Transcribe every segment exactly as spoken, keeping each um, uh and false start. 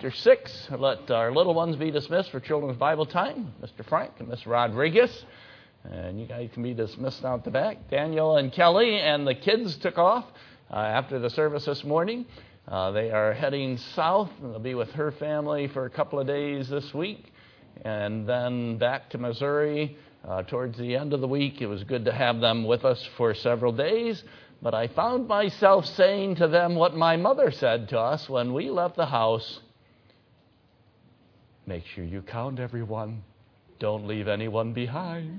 chapter six. Let our little ones be dismissed for Children's Bible Time. Mister Frank and Miss Rodriguez. And you guys can be dismissed out the back. Daniel and Kelly and the kids took off uh, after the service this morning. Uh, they are heading south. They'll be with her family for a couple of days this week. And then back to Missouri uh, towards the end of the week. It was good to have them with us for several days. But I found myself saying to them what my mother said to us when we left the house. Make sure you count everyone. Don't leave anyone behind.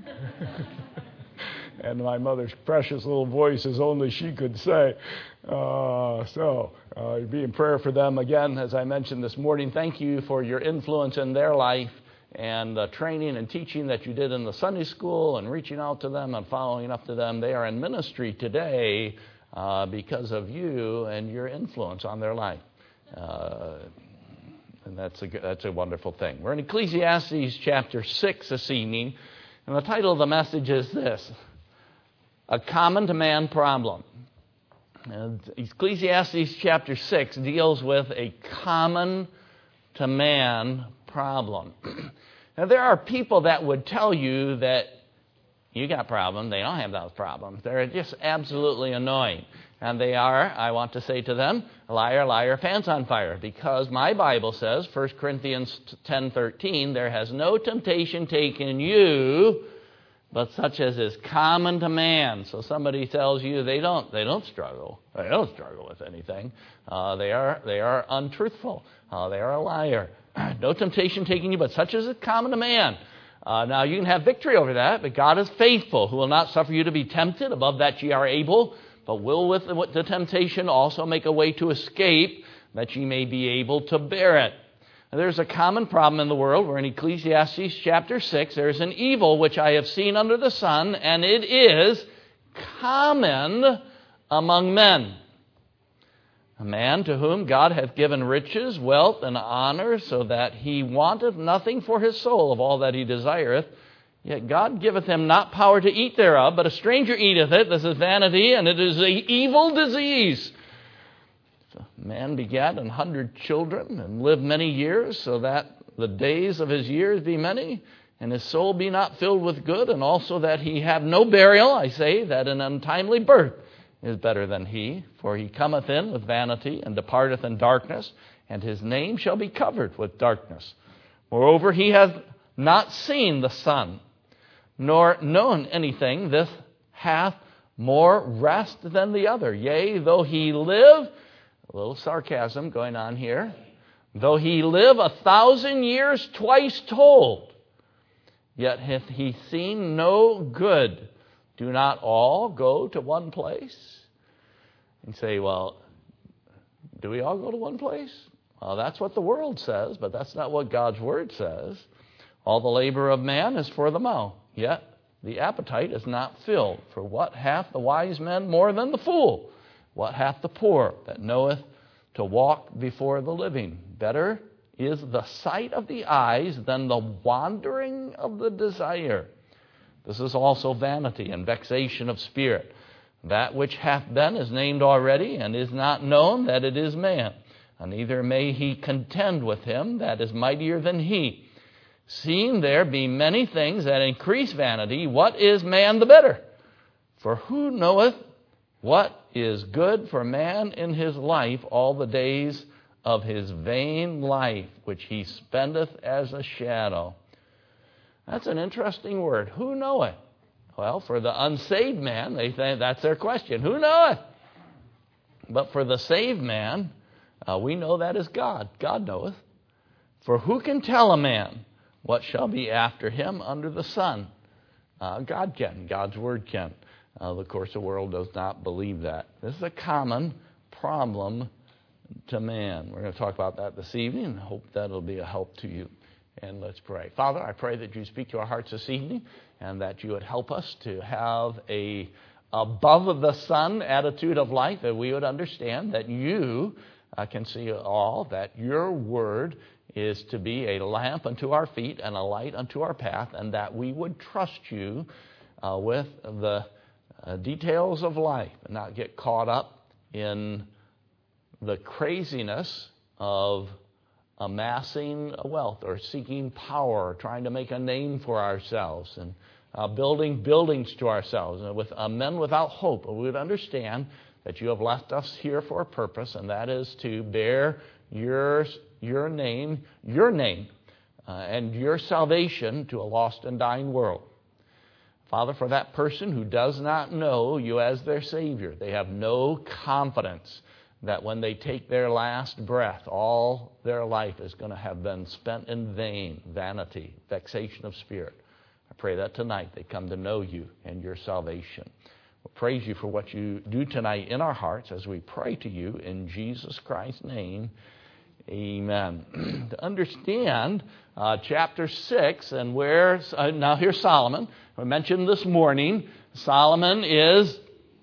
And my mother's precious little voice is only she could say. Uh, so uh, be in prayer for them again, as I mentioned this morning. Thank you for your influence in their life and the training and teaching that you did in the Sunday school and reaching out to them and following up to them. They are in ministry today uh, because of you and your influence on their life. Uh, and that's a, that's a wonderful thing. We're in Ecclesiastes chapter six this evening, and the title of the message is this: A Common to Man Problem. And Ecclesiastes chapter six deals with a common to man problem. Now, there are people that would tell you that you got problems. They don't have those problems. They're just absolutely annoying. And they are, I want to say to them, liar, liar, pants on fire. Because my Bible says, First Corinthians ten thirteen, there has no temptation taken you, but such as is common to man. So somebody tells you they don't, they don't struggle. They don't struggle with anything. Uh, they are, they are untruthful. Uh, they are a liar. No temptation taking you, but such as is common to man. Uh, now, you can have victory over that, but God is faithful, who will not suffer you to be tempted above that ye are able, but will with the, with the temptation also make a way to escape, that ye may be able to bear it. Now, there's a common problem in the world. We're in Ecclesiastes chapter six. There's an evil which I have seen under the sun, and it is common among men. A man to whom God hath given riches, wealth, and honor, so that he wanteth nothing for his soul of all that he desireth. Yet God giveth him not power to eat thereof, but a stranger eateth it. This is vanity, and it is an evil disease. So man begat an hundred children, and lived many years, so that the days of his years be many, and his soul be not filled with good, and also that he have no burial. I say that an untimely birth is better than he, for he cometh in with vanity and departeth in darkness, and his name shall be covered with darkness. Moreover, he hath not seen the sun, nor known anything. This hath more rest than the other. Yea, though he live, a little sarcasm going on here, though he live a thousand years twice told, yet hath he seen no good. Do not all go to one place? And say, well, do we all go to one place? Well, that's what the world says, but that's not what God's Word says. All the labor of man is for the mouth, yet the appetite is not filled. For what hath the wise man more than the fool? What hath the poor that knoweth to walk before the living? Better is the sight of the eyes than the wandering of the desire. This is also vanity and vexation of spirit. That which hath been is named already, and is not known that it is man. And neither may he contend with him that is mightier than he. Seeing there be many things that increase vanity, what is man the better? For who knoweth what is good for man in his life all the days of his vain life, which he spendeth as a shadow? That's an interesting word. Who knoweth? Well, for the unsaved man, they think that's their question. Who knoweth? But for the saved man, uh, we know that is God. God knoweth. For who can tell a man what shall be after him under the sun? Uh, God can. God's Word can. Uh, of course, the world does not believe that. This is a common problem to man. We're going to talk about that this evening, and hope that will be a help to you. And let's pray. Father, I pray that you speak to our hearts this evening, and that you would help us to have a above the sun attitude of life, that we would understand that you uh, can see all, that your word is to be a lamp unto our feet and a light unto our path, and that we would trust you uh, with the uh, details of life and not get caught up in the craziness of amassing wealth or seeking power, or trying to make a name for ourselves, and uh, building buildings to ourselves, and with uh, men without hope. We would understand that you have left us here for a purpose, and that is to bear your, your name, your name, uh, and your salvation to a lost and dying world. Father, for that person who does not know you as their Savior, they have no confidence that when they take their last breath, all their life is going to have been spent in vain, vanity, vexation of spirit. I pray that tonight they come to know you and your salvation. We praise you for what you do tonight in our hearts as we pray to you in Jesus Christ's name. Amen. To understand uh, chapter six and where, uh, now here's Solomon. We mentioned this morning, Solomon is,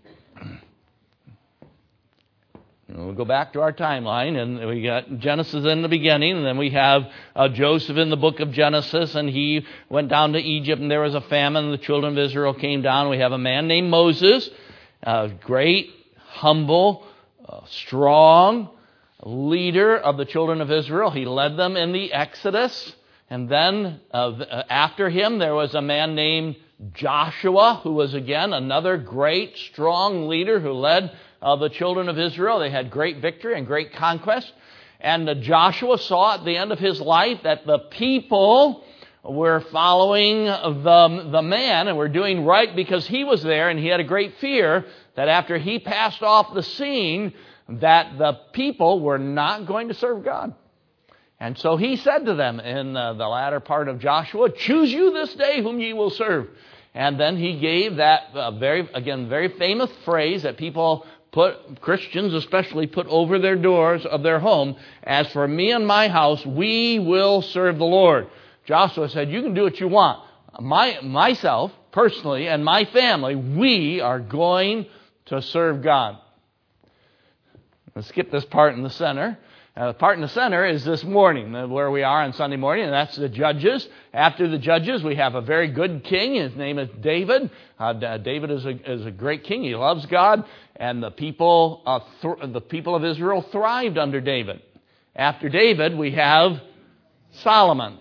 we'll go back to our timeline, and we got Genesis in the beginning, and then we have uh, Joseph in the book of Genesis, and he went down to Egypt, and there was a famine, and the children of Israel came down. We have a man named Moses, a great, humble, uh, strong leader of the children of Israel. He led them in the Exodus. And then uh, after him, there was a man named Joshua, who was again another great, strong leader who led uh, the children of Israel. They had great victory and great conquest. And uh, Joshua saw at the end of his life that the people were following the, the man and were doing right because he was there, and he had a great fear that after he passed off the scene, that the people were not going to serve God. And so he said to them in uh, the latter part of Joshua, "Choose you this day whom ye will serve." And then he gave that uh, very, again, very famous phrase that people put, Christians especially, put over their doors of their home. "As for me and my house, we will serve the Lord." Joshua said, "You can do what you want. My, myself, personally, and my family, we are going to serve God." Let's skip this part in the center. Uh, the part in the center is this morning, uh, where we are on Sunday morning, and that's the Judges. After the Judges, we have a very good king. His name is David. Uh, David is a, is a great king. He loves God, and the people, uh, th- the people of Israel thrived under David. After David, we have Solomon.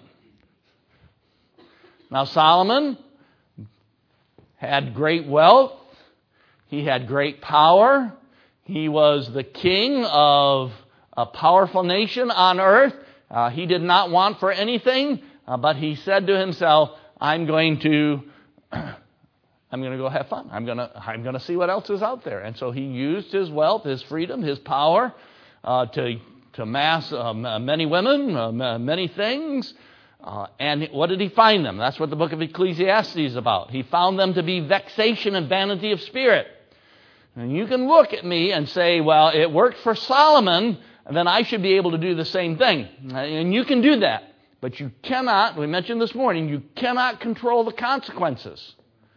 Now, Solomon had great wealth. He had great power. He was the king of a powerful nation on earth. Uh, he did not want for anything, uh, but he said to himself, I'm going to I'm going to go have fun. I'm going to I'm going to see what else is out there. And so he used his wealth, his freedom, his power uh, to to amass uh, many women, uh, many things. Uh, and what did he find them? That's what the book of Ecclesiastes is about. He found them to be vexation and vanity of spirit. And you can look at me and say, well, it worked for Solomon, and then I should be able to do the same thing. And you can do that. But you cannot, we mentioned this morning, you cannot control the consequences.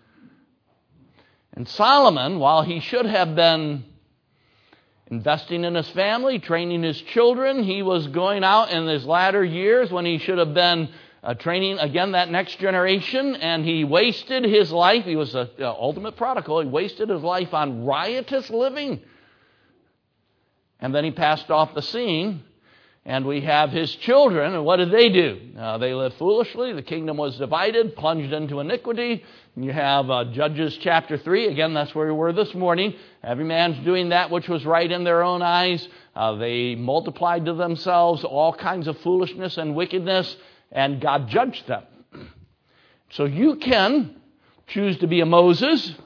And Solomon, while he should have been investing in his family, training his children, he was going out in his latter years when he should have been Uh, training, again, that next generation, and he wasted his life. He was an ultimate prodigal. He wasted his life on riotous living. And then he passed off the scene, and we have his children, and what did they do? Uh, they lived foolishly. The kingdom was divided, plunged into iniquity. And you have uh, Judges chapter three. Again, that's where we were this morning. Every man's doing that which was right in their own eyes. Uh, they multiplied to themselves all kinds of foolishness and wickedness, and God judged them. So you can choose to be a Moses.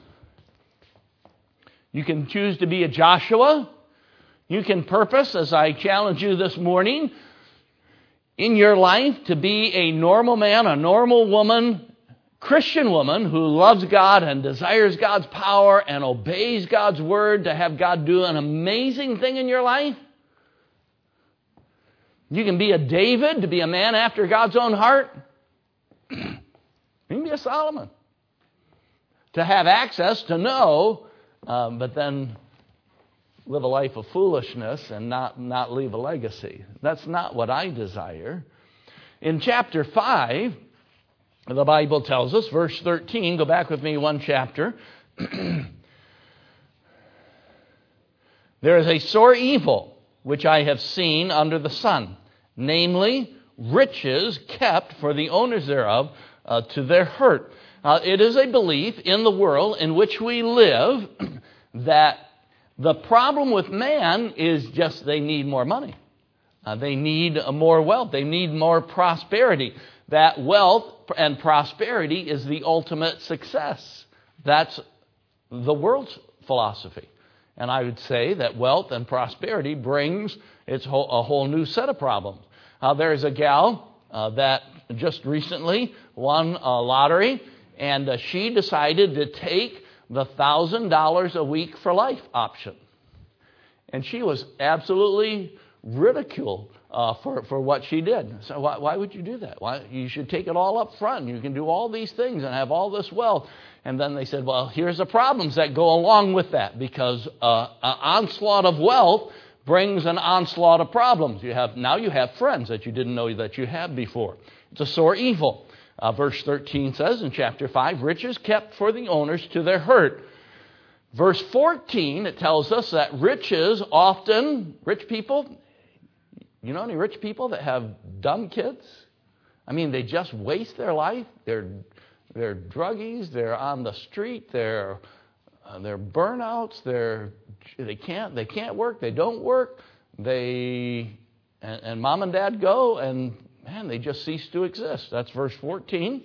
You can choose to be a Joshua. You can purpose, as I challenge you this morning, in your life to be a normal man, a normal woman, Christian woman who loves God and desires God's power and obeys God's word, to have God do an amazing thing in your life. You can be a David, to be a man after God's own heart. You can be a Solomon. To have access, to know, um, but then live a life of foolishness and not, not leave a legacy. That's not what I desire. In chapter five, the Bible tells us, verse thirteen, go back with me one chapter. There is a sore evil which I have seen under the sun, namely riches kept for the owners thereof uh, to their hurt. Uh, it is a belief in the world in which we live that the problem with man is just they need more money. Uh, they need more wealth. They need more prosperity. That wealth and prosperity is the ultimate success. That's the world's philosophy. And I would say that wealth and prosperity brings its whole, a whole new set of problems. Uh, there's a gal uh, that just recently won a lottery, and uh, she decided to take the one thousand dollars a week for life option. And she was absolutely ridiculed uh, for, for what she did. So why, why would you do that? Why, you should take it all up front. You can do all these things and have all this wealth. And then they said, well, here's the problems that go along with that, because uh, an onslaught of wealth brings an onslaught of problems. You have now you have friends that you didn't know that you had before. It's a sore evil. Uh, verse thirteen says in chapter five, riches kept for the owners to their hurt. Verse fourteen, it tells us that riches often, rich people, you know any rich people that have dumb kids? I mean, they just waste their life. They're they're druggies. They're on the street. They're uh, they're burnouts. They're they can't they can't work. They don't work. They and, and mom and dad go, and man, they just cease to exist. That's verse fourteen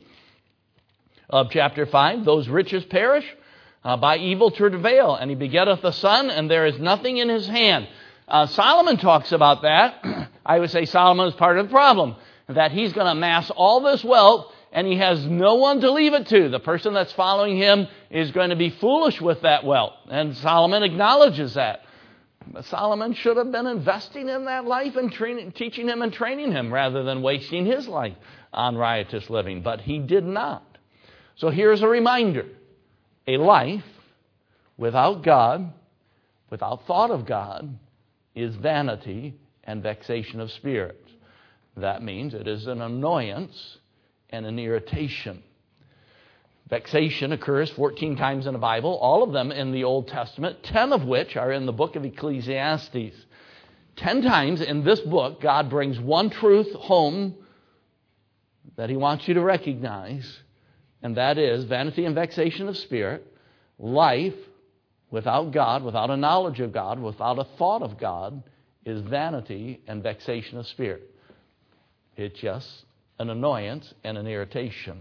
of chapter five. Those riches perish uh, by evil travail, and he begetteth a son, and there is nothing in his hand. Uh, Solomon talks about that. I would say Solomon is part of the problem, that he's going to amass all this wealth and he has no one to leave it to. The person that's following him is going to be foolish with that wealth. And Solomon acknowledges that. But Solomon should have been investing in that life and training, teaching him and training him rather than wasting his life on riotous living. But he did not. So here's a reminder. A life without God, without thought of God, is vanity and vexation of spirit. That means it is an annoyance and an irritation. Vexation occurs fourteen times in the Bible, all of them in the Old Testament, ten of which are in the book of Ecclesiastes. Ten times in this book, God brings one truth home that he wants you to recognize, and that is vanity and vexation of spirit, life without God, without a knowledge of God, without a thought of God, is vanity and vexation of spirit. It's just an annoyance and an irritation.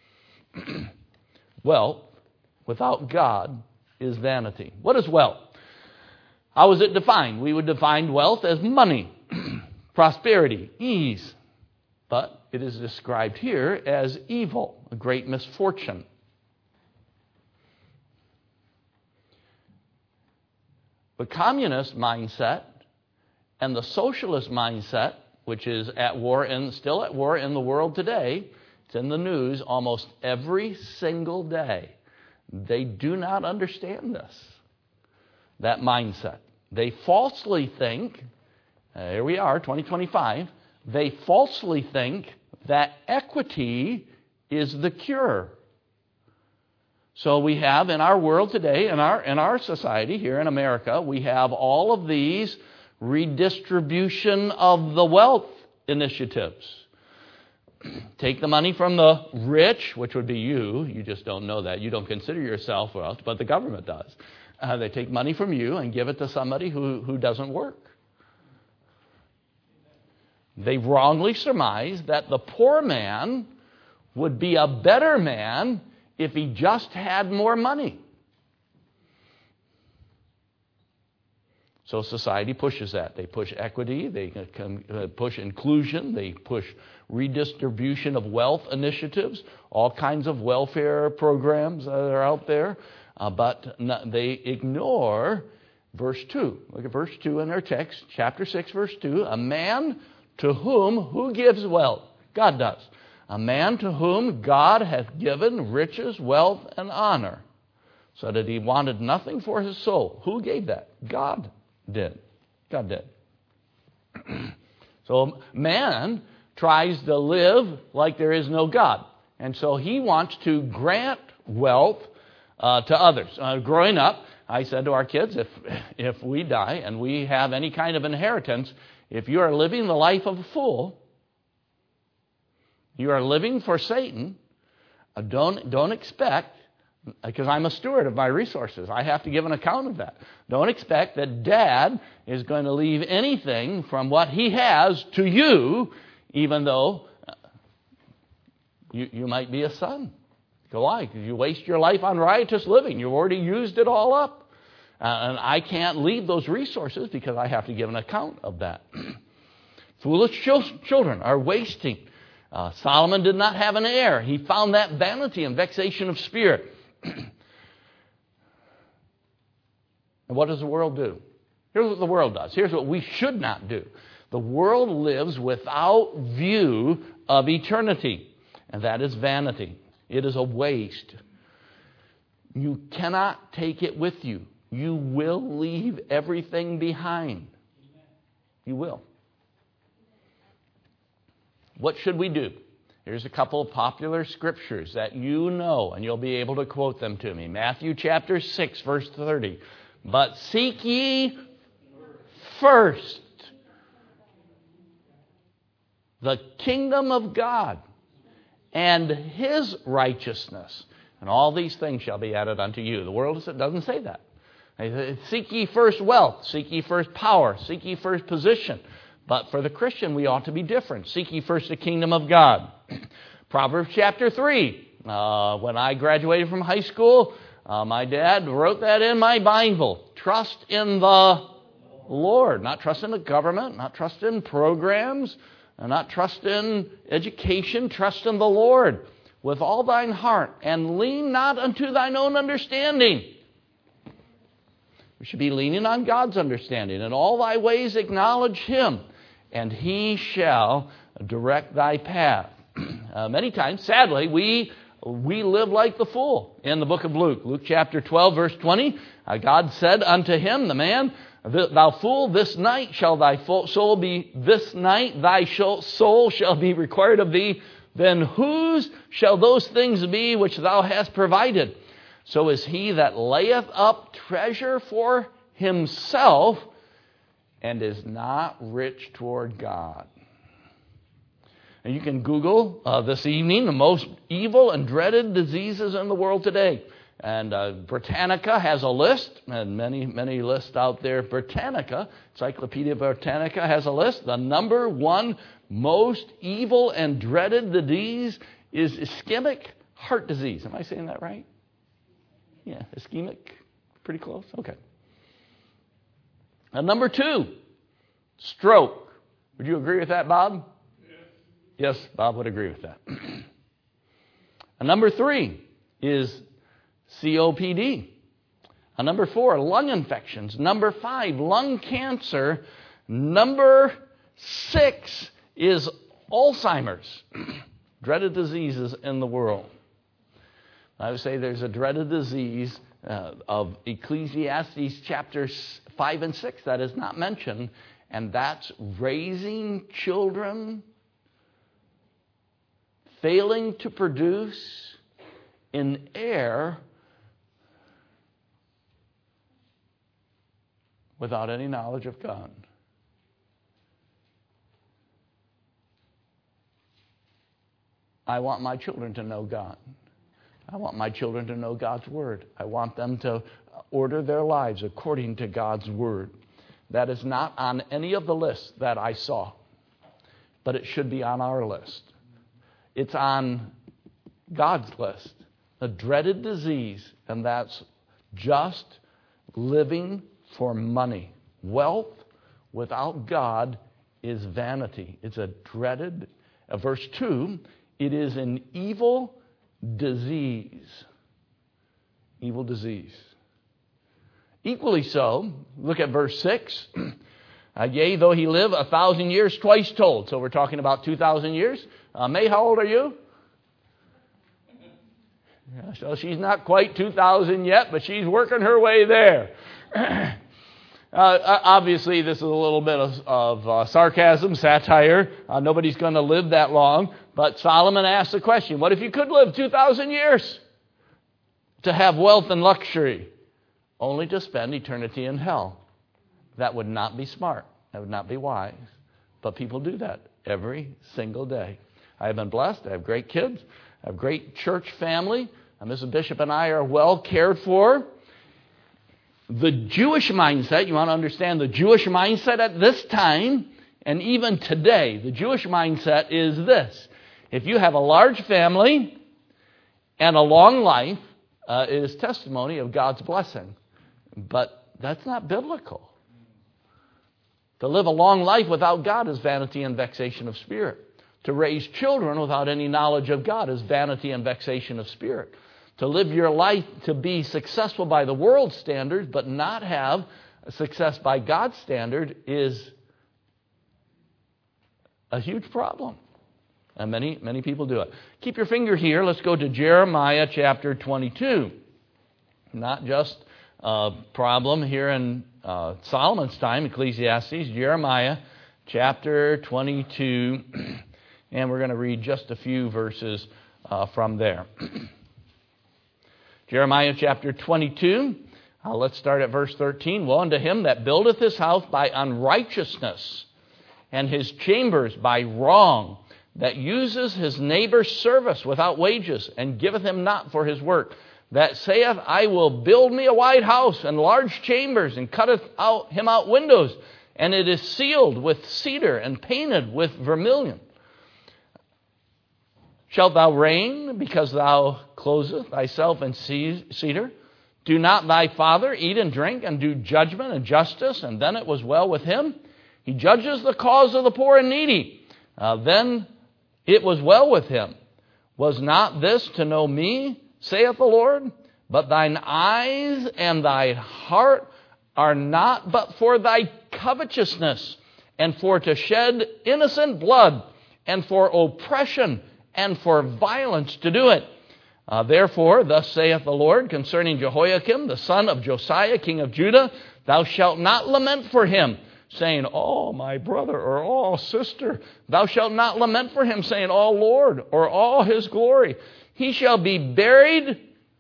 Wealth without God is vanity. What is wealth? How is it defined? We would define wealth as money, prosperity, ease. But it is described here as evil, a great misfortune. The communist mindset and the socialist mindset, which is at war and still at war in the world today, it's in the news almost every single day. They do not understand this, that mindset. They falsely think, uh, here we are, twenty twenty-five, they falsely think that equity is the cure. So we have in our world today, in our in our society here in America, we have all of these redistribution of the wealth initiatives. Take the money from the rich, which would be you. You just don't know that. You don't consider yourself wealth, but the government does. Uh, they take money from you and give it to somebody who, who doesn't work. They wrongly surmise that the poor man would be a better man if he just had more money. So society pushes that. They push equity, they push inclusion, they push redistribution of wealth initiatives, all kinds of welfare programs that are out there, uh, but not, they ignore verse two. Look at verse two in our text, chapter six, verse two. A man to whom, who gives wealth? God does. A man to whom God hath given riches, wealth, and honor, so that he wanted nothing for his soul. Who gave that? God did. God did. So man tries to live like there is no God. And so he wants to grant wealth uh, to others. Uh, growing up, I said to our kids, if if we die and we have any kind of inheritance, If you are living the life of a fool, you are living for Satan, uh, don't, don't expect, because I'm a steward of my resources, I have to give an account of that. Don't expect that Dad is going to leave anything from what he has to you, even though uh, you, you might be a son. Why? Because you waste your life on riotous living. You've already used it all up. Uh, and I can't leave those resources because I have to give an account of that. Foolish children are wasting. Uh, Solomon did not have an heir. He found that vanity and vexation of spirit. And what does the world do? Here's what the world does. Here's what we should not do. The world lives without view of eternity, and that is vanity. It is a waste. You cannot take it with you. You will leave everything behind. You will. What should we do? Here's a couple of popular scriptures that you know, and you'll be able to quote them to me. Matthew chapter six, verse thirty. But seek ye first the kingdom of God and His righteousness, and all these things shall be added unto you. The world doesn't say that. Seek ye first wealth, seek ye first power, seek ye first position. But for the Christian, we ought to be different. Seek ye first the kingdom of God. Proverbs chapter three. Uh, when I graduated from high school, uh, my dad wrote that in my Bible. Trust in the Lord. Not trust in the government, not trust in programs, and not trust in education. Trust in the Lord with all thine heart, and lean not unto thine own understanding. We should be leaning on God's understanding. In all thy ways acknowledge Him, and He shall direct thy path. Uh, many times, sadly, we we live like the fool. In the book of Luke, Luke chapter twelve, verse twenty, uh, God said unto him, the man, thou fool, this night shall thy soul be, this night thy soul shall be required of thee. Then whose shall those things be which thou hast provided? So is he that layeth up treasure for himself and is not rich toward God. And you can Google uh, this evening the most evil and dreaded diseases in the world today. And uh, Britannica has a list, and many, many lists out there. Britannica, Encyclopedia Britannica has a list. The number one most evil and dreaded disease is ischemic heart disease. Am I saying that right? Yeah, ischemic. Pretty close? Okay. And number two, stroke. Would you agree with that, Bob? Yes, yes, Bob would agree with that. And number three is C O P D. And number four, lung infections. Number five, lung cancer. Number six is Alzheimer's. Dreaded diseases in the world. I would say there's a dreaded disease uh, of Ecclesiastes chapters five and six that is not mentioned, and that's raising children failing to produce an heir without any knowledge of God. I want my children to know God. I want my children to know God's Word. I want them to order their lives according to God's Word. That is not on any of the lists that I saw, but it should be on our list. It's on God's list. A dreaded disease, and that's just living for money. Wealth without God is vanity. It's a dreaded, uh, verse two, it is an evil disease. Evil disease. Equally so, look at verse six. Uh, yea, though he live a thousand years, twice told. So we're talking about two thousand years. Uh, May, how old are you? Yeah, so she's not quite two thousand yet, but she's working her way there. uh, obviously, this is a little bit of, of uh, sarcasm, satire. Uh, nobody's going to live that long. But Solomon asked the question, what if you could live two thousand years? To have wealth and luxury, only to spend eternity in hell. That would not be smart. That would not be wise. But people do that every single day. I have been blessed. I have great kids. I have a great church family. And Missus Bishop and I are well cared for. The Jewish mindset, you want to understand the Jewish mindset at this time, and even today, the Jewish mindset is this. If you have a large family and a long life, uh, it is testimony of God's blessing. But that's not biblical. To live a long life without God is vanity and vexation of spirit. To raise children without any knowledge of God is vanity and vexation of spirit. To live your life to be successful by the world's standards but not have success by God's standard is a huge problem. And many, many people do it. Keep your finger here. Let's go to Jeremiah chapter twenty-two. Not just a problem here in uh, Solomon's time, Ecclesiastes, Jeremiah chapter twenty-two. And we're going to read just a few verses uh, from there. Jeremiah chapter twenty-two. Uh, let's start at verse thirteen. Woe unto him that buildeth his house by unrighteousness, and his chambers by wrong, that uses his neighbor's service without wages, and giveth him not for his work, that saith, I will build me a wide house and large chambers, and cutteth out him out windows, and it is sealed with cedar and painted with vermilion. Shalt thou reign because thou closest thyself in cedar? Do not thy father eat and drink and do judgment and justice, and then it was well with him? He judges the cause of the poor and needy. Uh, then it was well with him. Was not this to know me, saith the Lord? But thine eyes and thy heart are not but for thy covetousness, and for to shed innocent blood, and for oppression, and for violence to do it. Uh, therefore, thus saith the Lord concerning Jehoiakim, the son of Josiah, king of Judah, thou shalt not lament for him, saying, oh, my brother, or oh, sister. Thou shalt not lament for him, saying, oh, Lord, or all his glory. He shall be buried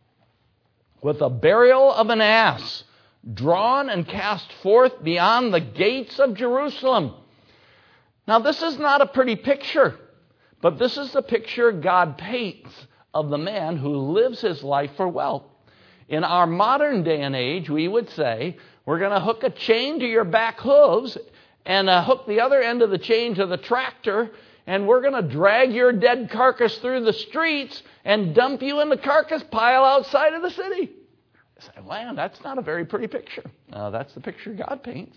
with the burial of an ass, drawn and cast forth beyond the gates of Jerusalem. Now, this is not a pretty picture, but this is the picture God paints of the man who lives his life for wealth. In our modern day and age, we would say, we're going to hook a chain to your back hooves and uh, hook the other end of the chain to the tractor, and we're going to drag your dead carcass through the streets and dump you in the carcass pile outside of the city. I say, man, that's not a very pretty picture. Uh, that's the picture God paints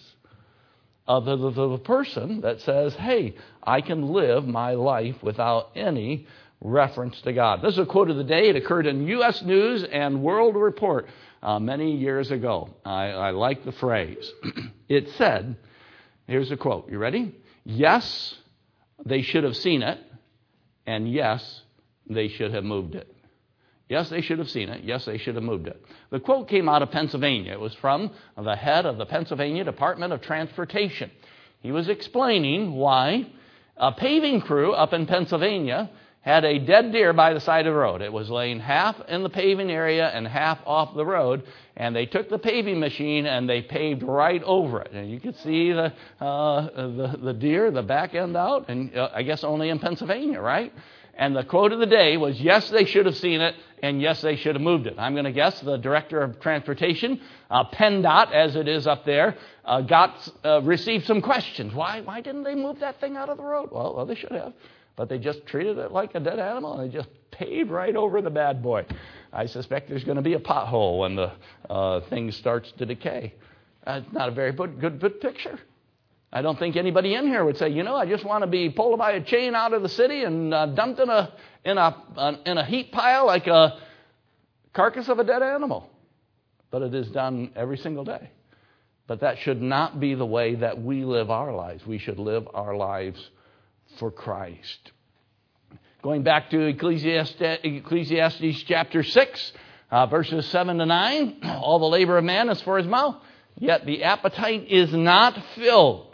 of the, the, the person that says, hey, I can live my life without any reference to God. This is a quote of the day. It occurred in U S News and World Report uh, many years ago. I, I like the phrase. It said, here's a quote. You ready? Yes, they should have seen it, and yes, they should have moved it. Yes, they should have seen it. Yes, they should have moved it. The quote came out of Pennsylvania. It was from the head of the Pennsylvania Department of Transportation. He was explaining why a paving crew up in Pennsylvania had a dead deer by the side of the road. It was laying half in the paving area and half off the road, and they took the paving machine and they paved right over it. And you could see the uh, the, the deer, the back end out, and uh, I guess only in Pennsylvania, right? And the quote of the day was, yes, they should have seen it, and yes, they should have moved it. I'm going to guess the Director of Transportation, uh, PennDOT, as it is up there, uh, got uh, received some questions. Why why didn't they move that thing out of the road? Well, well, they should have. But they just treated it like a dead animal, and they just paved right over the bad boy. I suspect there's going to be a pothole when the uh, thing starts to decay. That's not a very good, good, good picture. I don't think anybody in here would say, you know, I just want to be pulled by a chain out of the city and uh, dumped in a in a uh, in a heap pile like a carcass of a dead animal. But it is done every single day. But that should not be the way that we live our lives. We should live our lives for Christ. Going back to Ecclesiastes, Ecclesiastes chapter six, uh, verses seven to nine. All the labor of man is for his mouth, yet the appetite is not filled.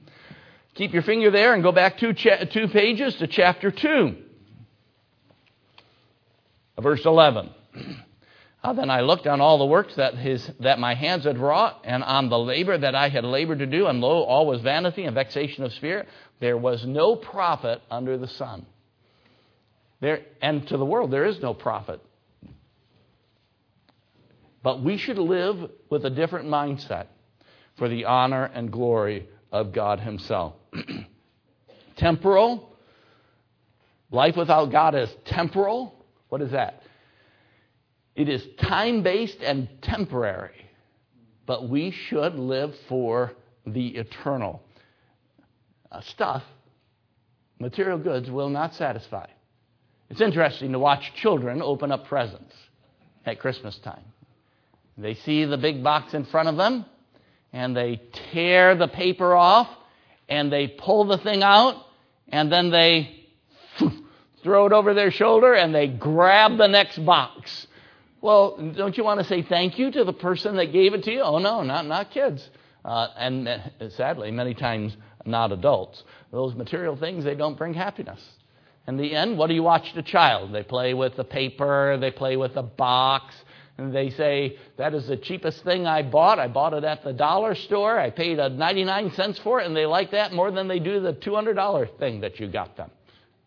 Keep your finger there and go back two, cha- two pages to chapter two. Verse eleven. Uh, then I looked on all the works that his that my hands had wrought, and on the labor that I had labored to do, and lo, all was vanity and vexation of spirit. There was no profit under the sun. There, and to the world, there is no profit. But we should live with a different mindset for the honor and glory of God himself. Temporal. Life without God is temporal. What is that? It is time-based and temporary. But we should live for the eternal. Uh, stuff, material goods, will not satisfy. It's interesting to watch children open up presents at Christmas time. They see the big box in front of them, and they tear the paper off, and they pull the thing out, and then they throw it over their shoulder, and they grab the next box. Well, don't you want to say thank you to the person that gave it to you? Oh, no, not, not kids. Uh, and uh, sadly, many times, not adults. Those material things, they don't bring happiness. In the end, what do you watch the child? They play with the paper, they play with the box, and they say, that is the cheapest thing I bought. I bought it at the dollar store. I paid a ninety-nine cents for it, and they like that more than they do the two hundred dollars thing that you got them.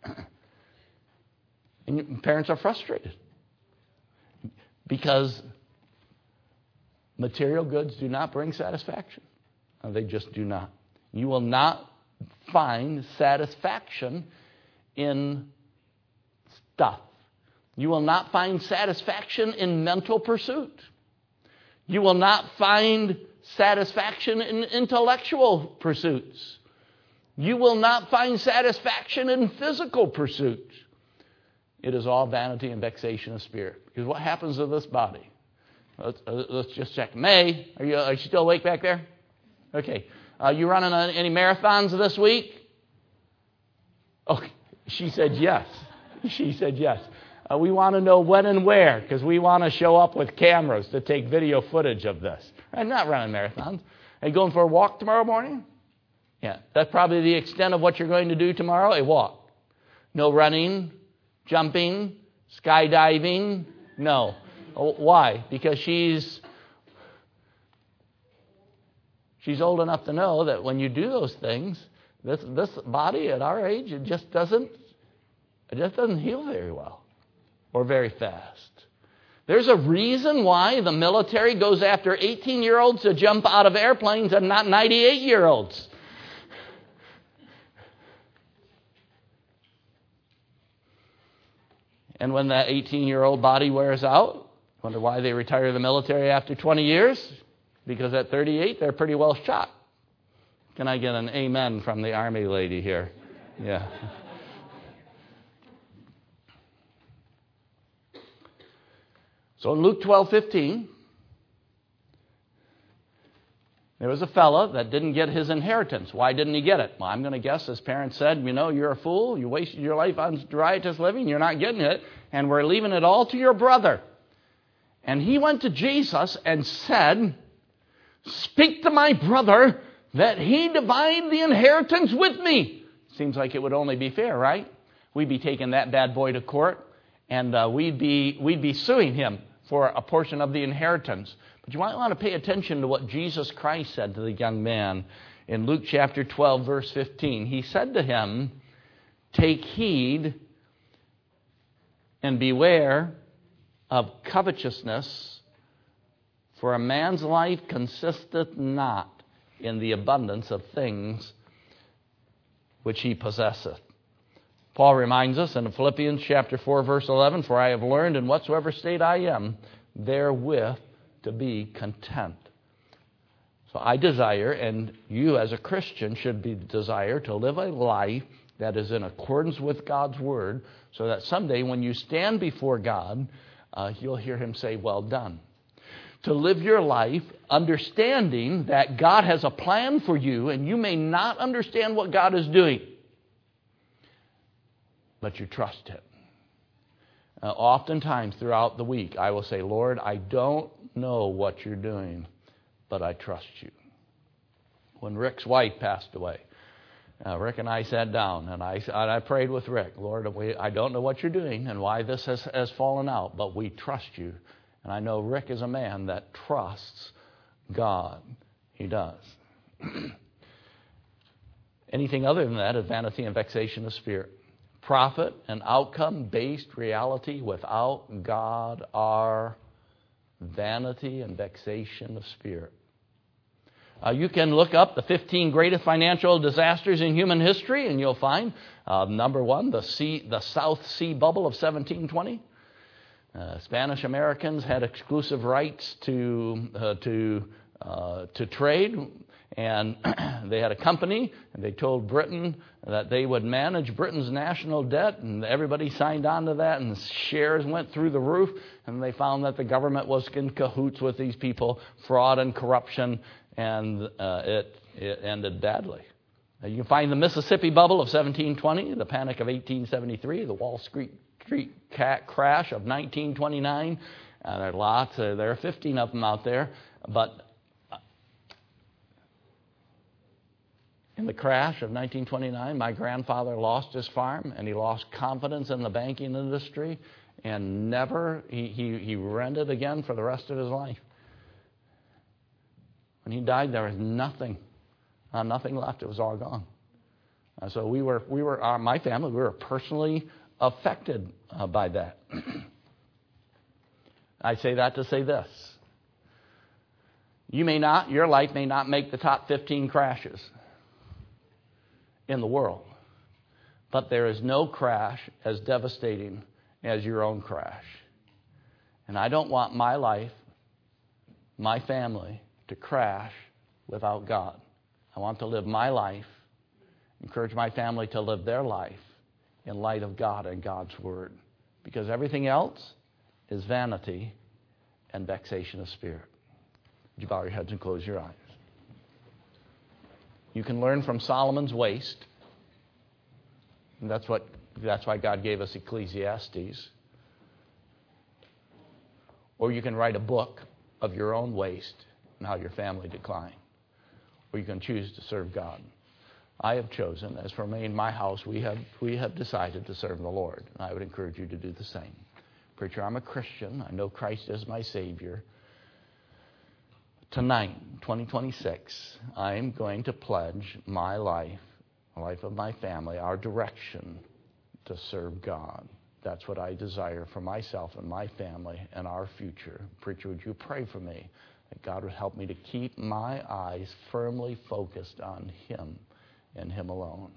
And parents are frustrated because material goods do not bring satisfaction. No, they just do not. You will not find satisfaction in stuff. You will not find satisfaction in mental pursuit. You will not find satisfaction in intellectual pursuits. You will not find satisfaction in physical pursuits. It is all vanity and vexation of spirit. Because what happens to this body? Let's, uh, let's just check. May, are you, are you still awake back there? Okay. Uh, you running uh, any marathons this week? Oh, she said yes. She said yes. Uh, we want to know when and where, because we want to show up with cameras to take video footage of this. I'm not running marathons. Are you going for a walk tomorrow morning? Yeah, that's probably the extent of what you're going to do tomorrow, a walk. No running, jumping, skydiving, no. Oh, why? Because she's she's old enough to know that when you do those things, this this body at our age, it just doesn't it just doesn't heal very well or very fast. There's a reason why the military goes after eighteen-year-olds to jump out of airplanes and not ninety-eight-year-olds. And when that eighteen-year-old body wears out, wonder why they retire the military after twenty years? Because at thirty-eight, they're pretty well shot. Can I get an amen from the Army lady here? Yeah. So in Luke twelve fifteen, there was a fella that didn't get his inheritance. Why didn't he get it? Well, I'm going to guess his parents said, you know, you're a fool. You wasted your life on riotous living. You're not getting it. And we're leaving it all to your brother. And he went to Jesus and said, speak to my brother that he divide the inheritance with me. Seems like it would only be fair, right? We'd be taking that bad boy to court, and uh, we'd be we'd be suing him for a portion of the inheritance. But you might want to pay attention to what Jesus Christ said to the young man in Luke chapter twelve, verse fifteen. He said to him, take heed and beware of covetousness, for a man's life consisteth not in the abundance of things which he possesseth. Paul reminds us in Philippians chapter four, verse eleven, for I have learned in whatsoever state I am, therewith to be content. So I desire, and you as a Christian should be desire to live a life that is in accordance with God's Word, so that someday when you stand before God, uh, you'll hear Him say, well done. To live your life understanding that God has a plan for you, and you may not understand what God is doing, but you trust Him. Uh, oftentimes throughout the week, I will say, Lord, I don't know what you're doing, but I trust you. When Rick's wife passed away, uh, Rick and I sat down, and I, and I prayed with Rick, Lord, we, I don't know what you're doing and why this has, has fallen out, but we trust you, And I know Rick is a man that trusts God. He does. Anything other than that is vanity and vexation of spirit. Profit and outcome-based reality without God are vanity and vexation of spirit. Uh, you can look up the fifteen greatest financial disasters in human history, and you'll find uh, number one, the sea, the South Sea Bubble of seventeen twenty. Uh, Spanish Americans had exclusive rights to uh, to uh, to trade, and they had a company, and they told Britain that they would manage Britain's national debt, and everybody signed on to that, and shares went through the roof, and they found that the government was in cahoots with these people, fraud and corruption, and uh, it, it ended badly. Now, you can find the Mississippi Bubble of seventeen twenty, the Panic of eighteen seventy-three, the Wall Street, Street crash of nineteen twenty-nine. Uh, there are lots, uh, there are fifteen of them out there, but in the crash of nineteen twenty-nine, my grandfather lost his farm, and he lost confidence in the banking industry, and never, he, he, he rented again for the rest of his life. When he died, there was nothing, uh, nothing left. It was all gone. Uh, so we were, we were, uh, my family, we were personally affected uh, by that. I say that to say this. You may not, your life may not make the top fifteen crashes in the world, but there is no crash as devastating as your own crash. And I don't want my life, my family, to crash without God. I want to live my life, encourage my family to live their life in light of God and God's Word. Because everything else is vanity and vexation of spirit. Would you bow your heads and close your eyes? You can learn from Solomon's waste. And that's what that's why God gave us Ecclesiastes. Or you can write a book of your own waste and how your family declined. Or you can choose to serve God. I have chosen, as for me and my house, we have we have decided to serve the Lord. And I would encourage you to do the same. Preacher, I'm a Christian. I know Christ is my Savior. Tonight, twenty twenty-six, I am going to pledge my life, the life of my family, our direction to serve God. That's what I desire for myself and my family and our future. Preacher, would you pray for me that God would help me to keep my eyes firmly focused on Him and Him alone?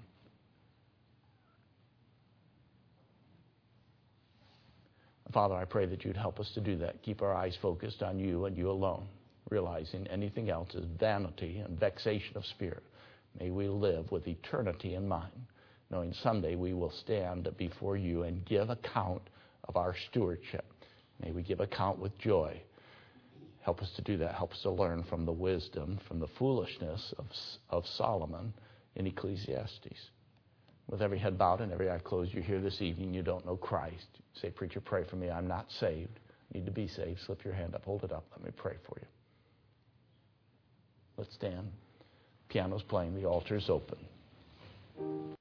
Father, I pray that you'd help us to do that. Keep our eyes focused on you and you alone, realizing anything else is vanity and vexation of spirit. May we live with eternity in mind, knowing someday we will stand before you and give account of our stewardship. May we give account with joy. Help us to do that. Help us to learn from the wisdom, from the foolishness of, of Solomon in Ecclesiastes. With every head bowed and every eye closed, you're here this evening, you don't know Christ. You say, preacher, pray for me. I'm not saved. I need to be saved. Slip your hand up. Hold it up. Let me pray for you. Let's stand. Piano's playing. The altar's open.